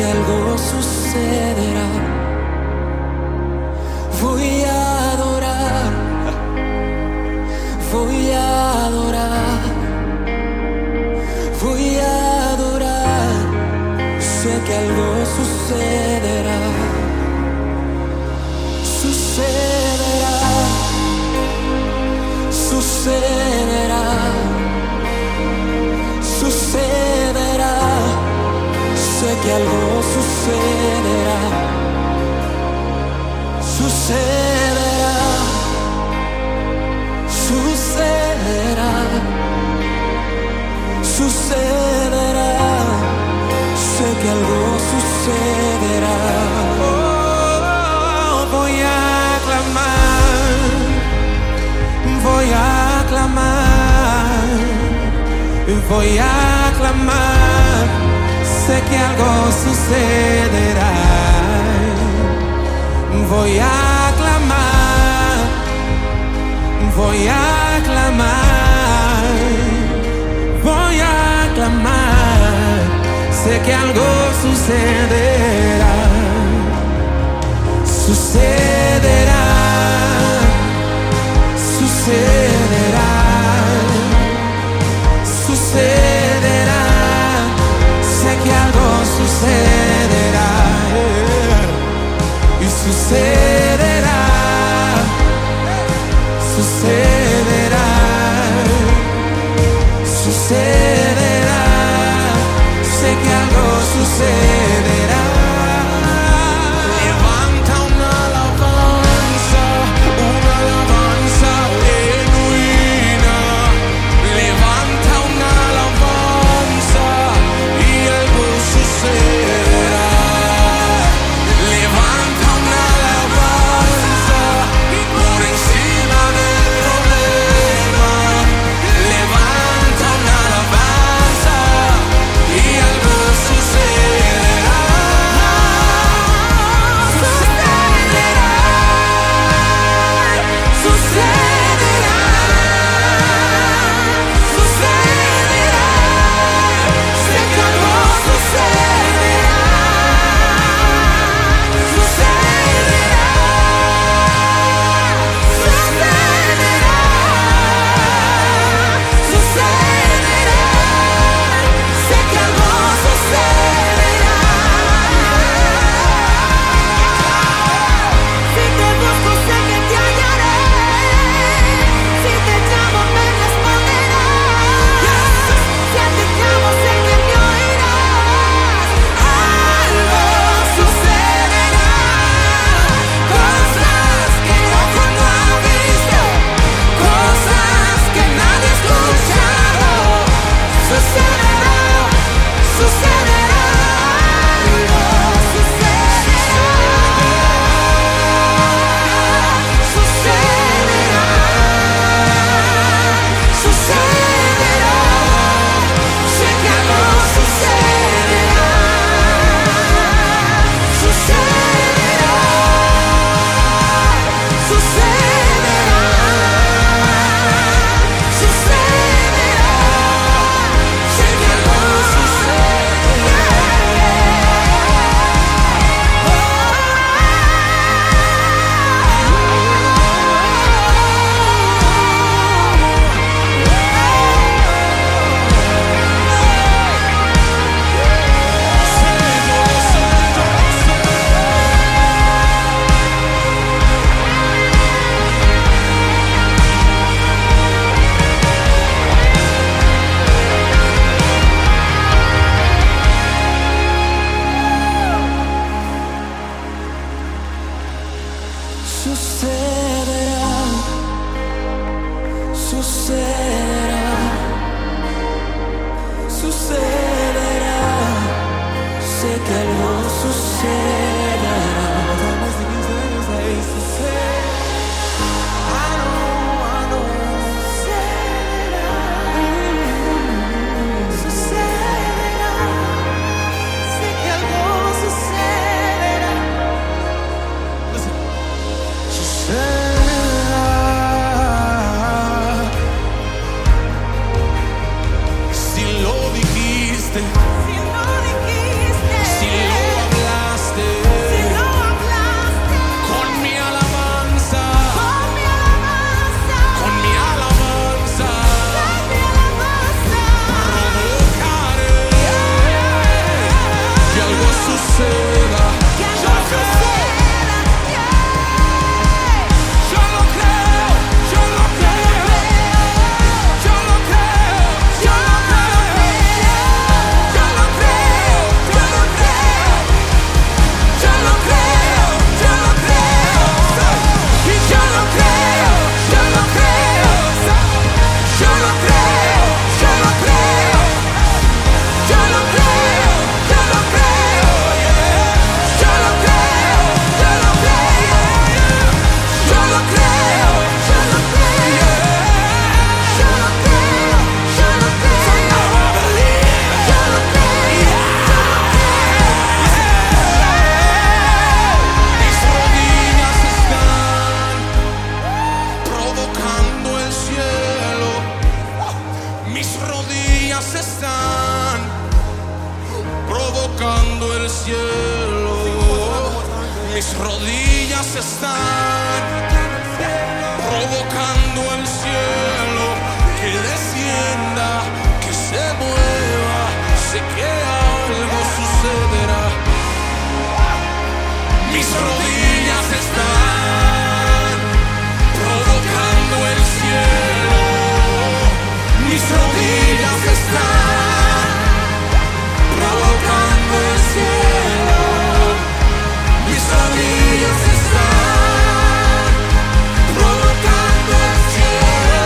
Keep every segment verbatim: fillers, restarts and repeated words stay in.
algo sucederá. Voy a adorar, voy a adorar, voy a adorar. Sé que algo sucederá, sucederá, sucederá, sucederá. Sé que algo sucederá, sucederá, sucederá, sucederá. Sé que algo sucederá. Oh, voy a clamar, voy a clamar, voy a clamar. Sé que algo sucederá. Voy a clamar, voy a clamar, voy a clamar. Sé que algo sucederá, sucederá, sucederá, sucederá. Sé que algo sucederá, yeah. Y sucederá, sucederá, sucederá. Sé que algo sucederá. Levanta una alabanza, una alabanza genuina. Levanta una alabanza y algo sucederá. Levanta una alabanza por encima del problema. Levanta una alabanza y algo sucederá. Sucederá, sucederá, sucederá. Sé que algo sucederá, sucederá, sucederá, sucederá. Sé que algo sucederá. Si te busco sé que te hallaré. Si te llamo me responderás. Si a ti llamo sé que me oirás. Algo sucederá. Cosas que ojo no ha visto, cosas que nadie ha escuchado. Sucederá, sucederá, algo sucederá, sucederá, sucederá. Sé que algo sucederá, sucederá, sucederá, sucederá. Sé que algo sucederá. Sucederá, sucederá, sucederá. Sé que algo sucederá. Más de quince años ahí sucederá. I know, I know. Sucederá, sucederá. Sé que algo sucederá. Listen. Sucederá. Si lo dijiste, si lo dijiste, si lo Mis rodillas están provocando el cielo que descienda, que se mueva. Sé que algo sucederá. Mis rodillas están provocando el cielo. Mis rodillas están provocando el cielo. Mis rodillas están provocando el cielo.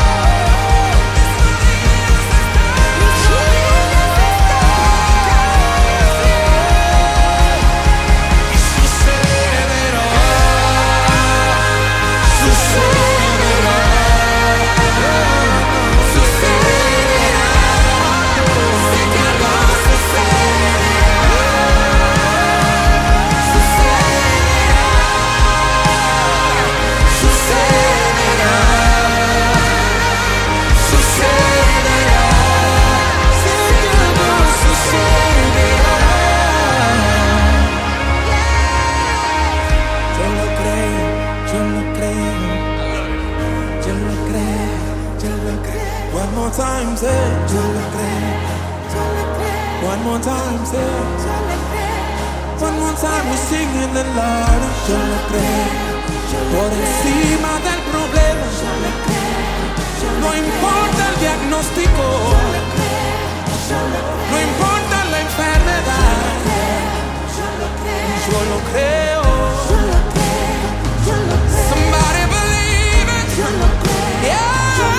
Mis rodillas están. Y sucederá, sucederá, sucederá. Sé que algo time, say, yo lo creo, yo lo creo. One more time, say, yo lo creo. One more time, we sing in the Lord, yo lo creo. Por encima del problema, yo lo creo. No importa el diagnóstico, yo lo creo. No importa la enfermedad, yo lo creo. Yo lo creo. Somebody believe it, yo lo creo. Yeah.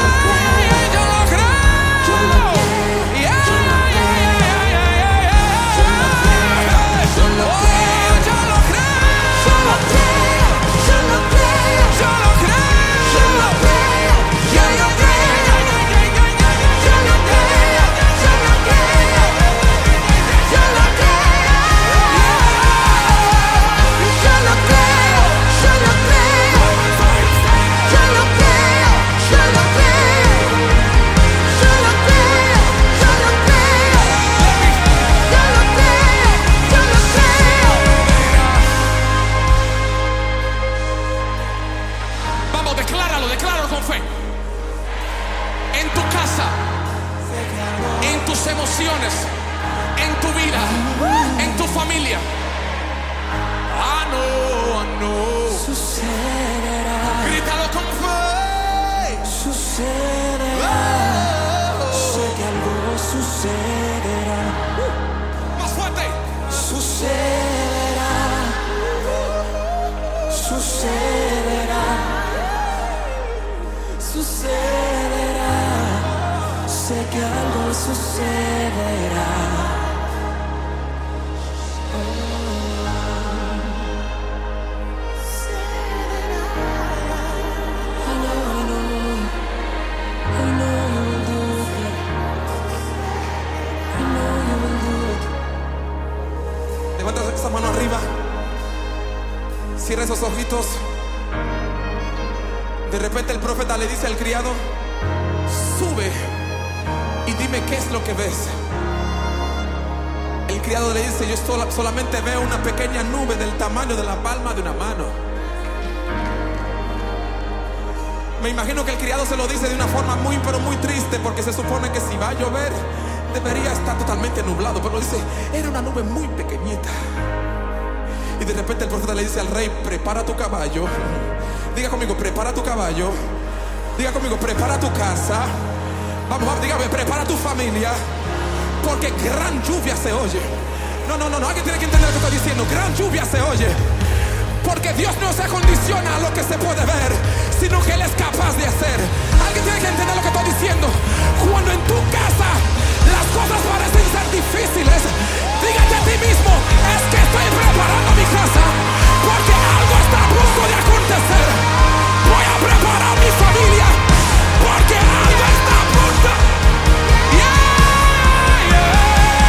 Emociones, en tu vida, en tu familia. Ah, no, ah, no. Sucederá. Grítalo con fe. Sucederá. Oh. Sé que algo sucederá. Uh. Más fuerte. Sucederá. Sucederá. Sucederá. Sé que algo sucederá. Oh. I know, I know, I know you will do it. I know you will do it. Levanta esa mano arriba. Cierra esos ojitos. De repente el profeta le dice al criado: sube y dime qué es lo que ves. El criado le dice: yo sola, solamente veo una pequeña nube del tamaño de la palma de una mano. Me imagino que el criado se lo dice de una forma muy pero muy triste, porque se supone que si va a llover debería estar totalmente nublado, pero dice: era una nube muy pequeñita. Y de repente el profeta le dice al rey: prepara tu caballo. Diga conmigo: prepara tu caballo. Diga conmigo: prepara tu casa. Vamos, vamos, dígame: prepara tu familia, porque gran lluvia se oye. No, no, no, no, alguien tiene que entender lo que estoy diciendo. Gran lluvia se oye, porque Dios no se condiciona a lo que se puede ver, sino que Él es capaz de hacer. Alguien tiene que entender lo que estoy diciendo. Cuando en tu casa las cosas parecen ser difíciles, dígate a ti mismo: es que estoy preparando mi casa, porque algo está a punto de acontecer. Voy a preparar mi familia, porque algo está a punto. Yeah, yeah.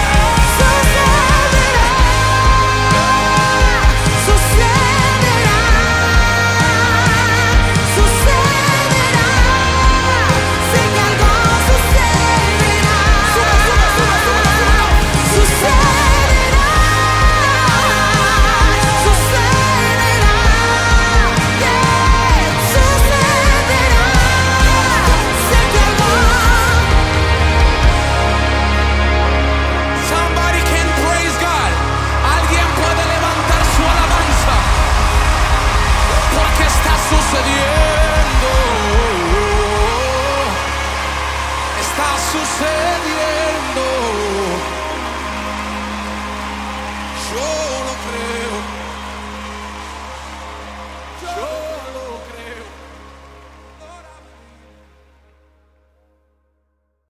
Sucederá, sucederá, sucederá. Sé que algo sucederá. Sube, sube, sube, sube, sube. Sucederá. sucediendo, está sucediendo. Yo